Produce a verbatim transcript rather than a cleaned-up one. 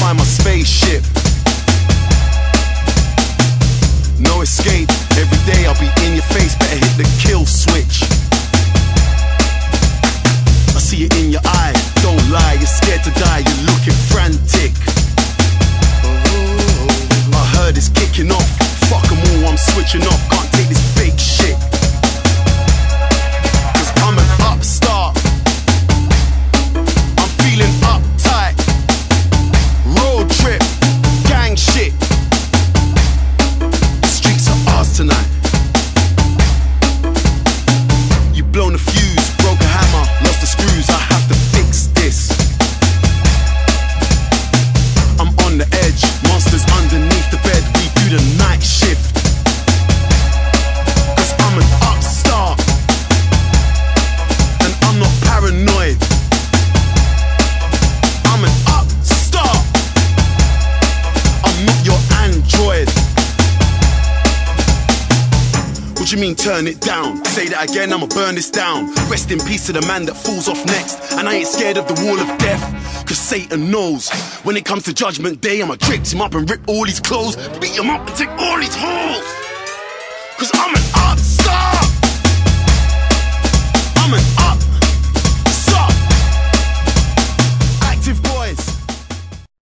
fly my spaceship. No escape, every day I'll be in your face. Better hit the kill switch. I see it in your eye, don't lie. You're scared to die, you're looking frantic. I heard it's kicking off. Fuck 'em all, I'm switching off. Can't take this fake shit. Cause I'm an upstart, I'm feeling uptight. Road trip, gang shit. The streets are ours tonight. You blown the fuse, broke a hammer, lost the screws. I have to fix this. I'm on the edge, monsters underneath the bed. We do the night shift. Cause I'm an upstart, and I'm not paranoid. I'm an upstart, I'm not your android. What you mean turn it down? Say that again, I'ma burn this down. Rest in peace to the man that falls off next. And I ain't scared of the wall of death, cause Satan knows when it comes to judgment day, I'ma trick him up and rip all his clothes, beat him up and take all his holes. Cause I'm an upstart.